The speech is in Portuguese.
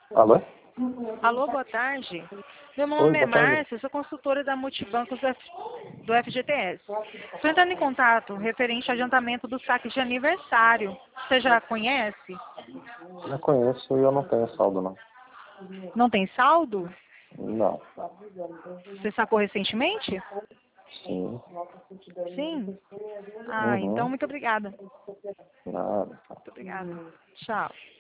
Alô? Alô, boa tarde. Meu Oi, nome é boa tarde. Márcia, sou consultora da Multibancos do FGTS. Estou entrando em contato referente ao adiantamento do saque de aniversário. Você já conhece? Já conheço e eu não tenho saldo, não. Não tem saldo? Não. Você sacou recentemente? Sim. Sim? Ah, então Uhum. muito obrigada. Nada. Muito obrigada. Tchau.